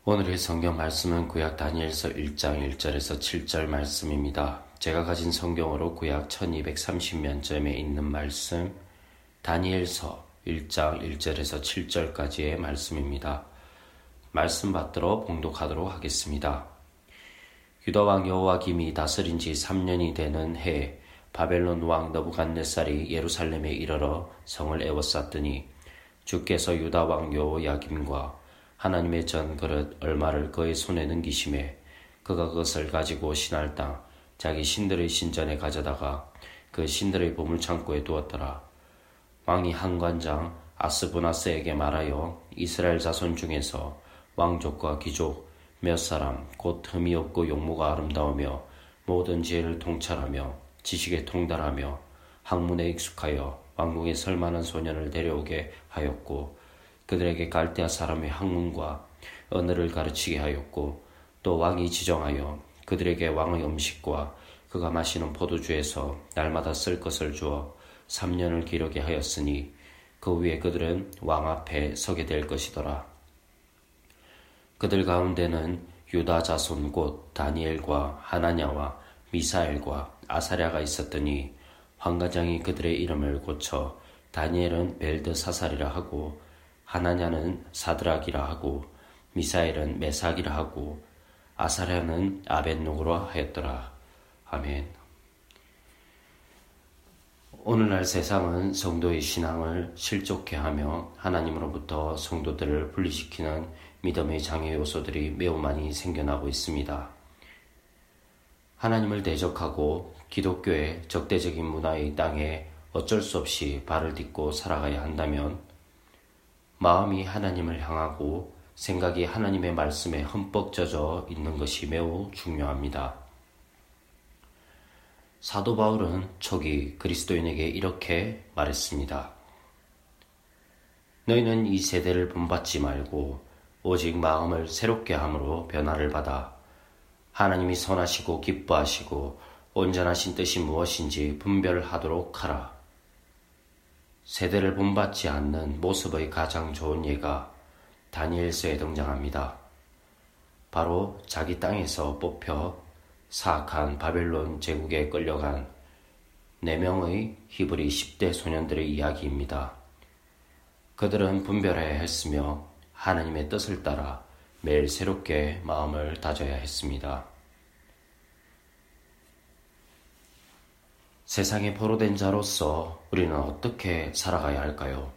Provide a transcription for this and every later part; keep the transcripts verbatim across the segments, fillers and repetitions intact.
오늘의 성경 말씀은 구약 다니엘서 일 장 일 절에서 칠 절 말씀입니다. 제가 가진 성경으로 구약 천이백삼십 년쯤에 있는 말씀, 다니엘서 일 장 일 절에서 칠 절까지의 말씀입니다. 말씀 받들어 봉독하도록 하겠습니다. 유다 왕 여호와김이 다스린 지 삼 년이 되는 해에 바벨론 왕 느부갓네살이 예루살렘에 이르러 성을 에워쌌더니 주께서 유다 왕 여호야김과 하나님의 전 그릇 얼마를 그의 손에 넘기심에 그가 그것을 가지고 신할 땅 자기 신들의 신전에 가져다가 그 신들의 보물창고에 두었더라. 왕이 한관장 아스부나스에게 말하여 이스라엘 자손 중에서 왕족과 귀족 몇 사람 곧 흠이 없고 용모가 아름다우며 모든 지혜를 통찰하며 지식에 통달하며 학문에 익숙하여 왕궁에 설만한 소년을 데려오게 하였고 그들에게 갈대아 사람의 학문과 언어를 가르치게 하였고 또 왕이 지정하여 그들에게 왕의 음식과 그가 마시는 포도주에서 날마다 쓸 것을 주어 삼 년을 기르게 하였으니 그 후에 그들은 왕 앞에 서게 될 것이더라. 그들 가운데는 유다 자손 곧 다니엘과 하나냐와 미사엘과 아사랴가 있었더니 환관장이 그들의 이름을 고쳐 다니엘은 벨드사살이라 하고 하나냐는 사드락이라 하고 미사엘은 메삭이라 하고 아사랴는 아벳노고라 하였더라. 아멘. 오늘날 세상은 성도의 신앙을 실족케 하며 하나님으로부터 성도들을 분리시키는 믿음의 장애 요소들이 매우 많이 생겨나고 있습니다. 하나님을 대적하고 기독교의 적대적인 문화의 땅에 어쩔 수 없이 발을 딛고 살아가야 한다면 마음이 하나님을 향하고 생각이 하나님의 말씀에 흠뻑 젖어 있는 것이 매우 중요합니다. 사도 바울은 초기 그리스도인에게 이렇게 말했습니다. 너희는 이 세대를 본받지 말고 오직 마음을 새롭게 함으로 변화를 받아 하나님이 선하시고 기뻐하시고 온전하신 뜻이 무엇인지 분별하도록 하라. 세대를 본받지 않는 모습의 가장 좋은 예가 다니엘서에 등장합니다. 바로 자기 땅에서 뽑혀 사악한 바벨론 제국에 끌려간 네 명의 히브리 십 대 소년들의 이야기입니다. 그들은 분별해야 했으며 하나님의 뜻을 따라 매일 새롭게 마음을 다져야 했습니다. 세상에 포로된 자로서 우리는 어떻게 살아가야 할까요?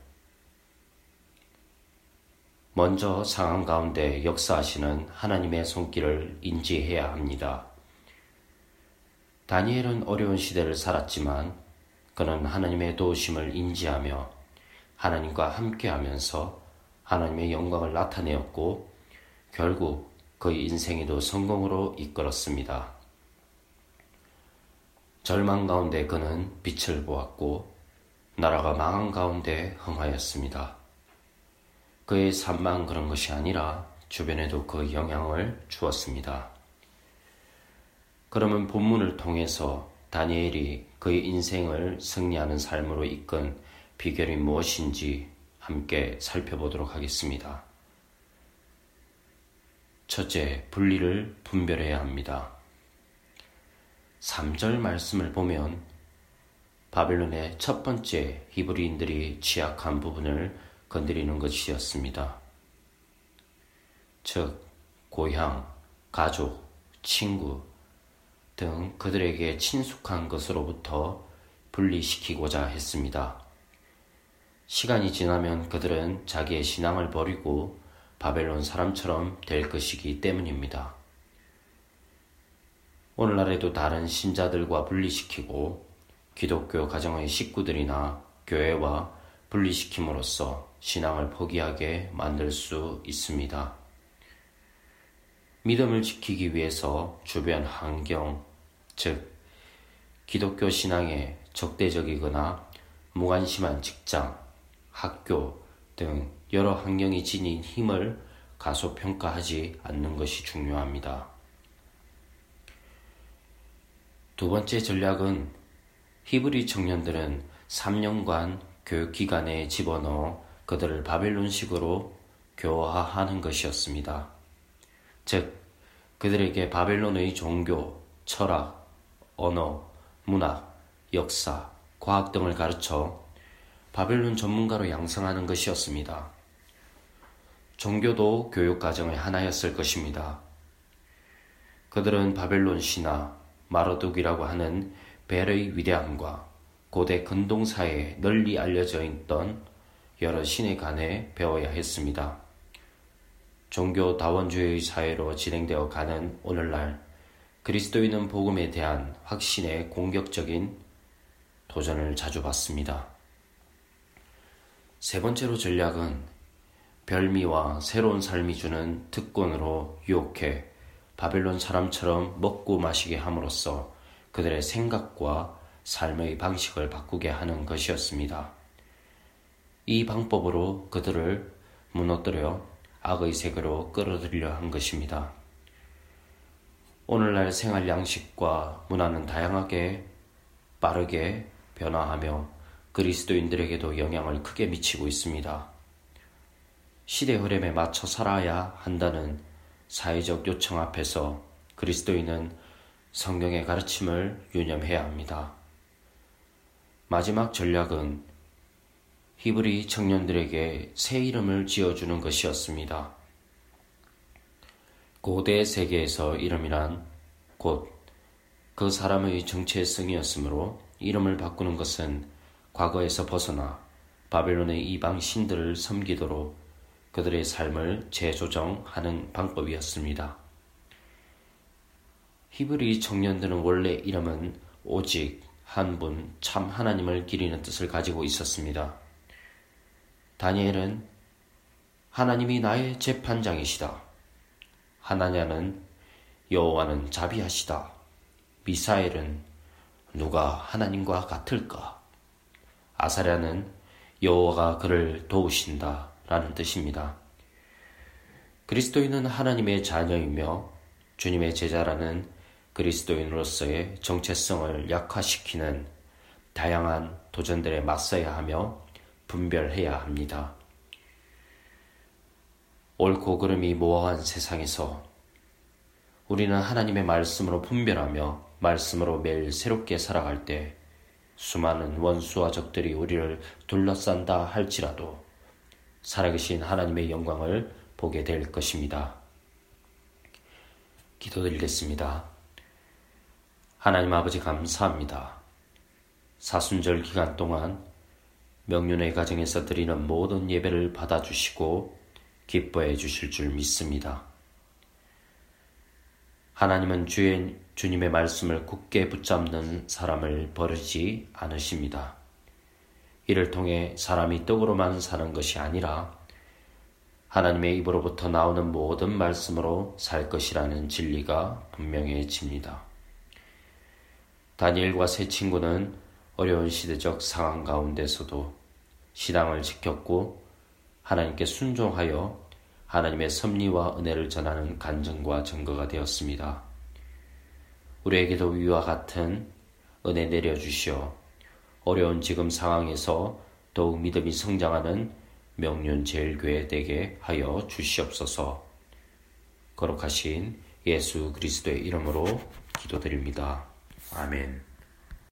먼저 상황 가운데 역사하시는 하나님의 손길을 인지해야 합니다. 다니엘은 어려운 시대를 살았지만 그는 하나님의 도우심을 인지하며 하나님과 함께하면서 하나님의 영광을 나타내었고 결국 그의 인생에도 성공으로 이끌었습니다. 절망 가운데 그는 빛을 보았고 나라가 망한 가운데 흥하였습니다. 그의 삶만 그런 것이 아니라 주변에도 그 영향을 주었습니다. 그러면 본문을 통해서 다니엘이 그의 인생을 승리하는 삶으로 이끈 비결이 무엇인지 함께 살펴보도록 하겠습니다. 첫째, 분리를 분별해야 합니다. 삼 절 말씀을 보면 바벨론의 첫 번째 히브리인들이 취약한 부분을 건드리는 것이었습니다. 즉, 고향, 가족, 친구 등 그들에게 친숙한 것으로부터 분리시키고자 했습니다. 시간이 지나면 그들은 자기의 신앙을 버리고 바벨론 사람처럼 될 것이기 때문입니다. 오늘날에도 다른 신자들과 분리시키고 기독교 가정의 식구들이나 교회와 분리시킴으로써 신앙을 포기하게 만들 수 있습니다. 믿음을 지키기 위해서 주변 환경, 즉 기독교 신앙에 적대적이거나 무관심한 직장, 학교 등 여러 환경이 지닌 힘을 가소평가하지 않는 것이 중요합니다. 두 번째 전략은 히브리 청년들은 삼 년간 교육기관에 집어넣어 그들을 바벨론식으로 교화하는 것이었습니다. 즉 그들에게 바벨론의 종교, 철학, 언어, 문학, 역사, 과학 등을 가르쳐 바벨론 전문가로 양성하는 것이었습니다. 종교도 교육과정의 하나였을 것입니다. 그들은 바벨론 신화, 마르둑이라고 하는 벨의 위대함과 고대 근동사회에 널리 알려져 있던 여러 신에 관해 배워야 했습니다. 종교 다원주의 사회로 진행되어 가는 오늘날 그리스도인은 복음에 대한 확신에 공격적인 도전을 자주 받습니다. 세 번째로 전략은 별미와 새로운 삶이 주는 특권으로 유혹해 바벨론 사람처럼 먹고 마시게 함으로써 그들의 생각과 삶의 방식을 바꾸게 하는 것이었습니다. 이 방법으로 그들을 무너뜨려 악의 세계로 끌어들이려 한 것입니다. 오늘날 생활 양식과 문화는 다양하게 빠르게 변화하며 그리스도인들에게도 영향을 크게 미치고 있습니다. 시대 흐름에 맞춰 살아야 한다는 사회적 요청 앞에서 그리스도인은 성경의 가르침을 유념해야 합니다. 마지막 전략은 히브리 청년들에게 새 이름을 지어주는 것이었습니다. 고대 세계에서 이름이란 곧 그 사람의 정체성이었으므로 이름을 바꾸는 것은 과거에서 벗어나 바벨론의 이방 신들을 섬기도록 그들의 삶을 재조정하는 방법이었습니다. 히브리 청년들은 원래 이름은 오직 한 분 참 하나님을 기리는 뜻을 가지고 있었습니다. 다니엘은 하나님이 나의 재판장이시다. 하나냐는 여호와는 자비하시다. 미사엘은 누가 하나님과 같을까? 아사랴는 여호와가 그를 도우신다 라는 뜻입니다. 그리스도인은 하나님의 자녀이며 주님의 제자라는 그리스도인으로서의 정체성을 약화시키는 다양한 도전들에 맞서야 하며 분별해야 합니다. 옳고 그름이 모호한 세상에서 우리는 하나님의 말씀으로 분별하며 말씀으로 매일 새롭게 살아갈 때 수많은 원수와 적들이 우리를 둘러싼다 할지라도 살아계신 하나님의 영광을 보게 될 것입니다. 기도드리겠습니다. 하나님 아버지 감사합니다. 사순절 기간 동안 명륜의 가정에서 드리는 모든 예배를 받아주시고 기뻐해 주실 줄 믿습니다. 하나님은 주의, 주님의 말씀을 굳게 붙잡는 사람을 버리지 않으십니다. 이를 통해 사람이 떡으로만 사는 것이 아니라 하나님의 입으로부터 나오는 모든 말씀으로 살 것이라는 진리가 분명해집니다. 다니엘과 세 친구는 어려운 시대적 상황 가운데서도 신앙을 지켰고 하나님께 순종하여 하나님의 섭리와 은혜를 전하는 간증과 증거가 되었습니다. 우리에게도 위와 같은 은혜 내려주시어 어려운 지금 상황에서 더욱 믿음이 성장하는 명륜제일교회 되게 하여 주시옵소서. 거룩하신 예수 그리스도의 이름으로 기도드립니다. 아멘.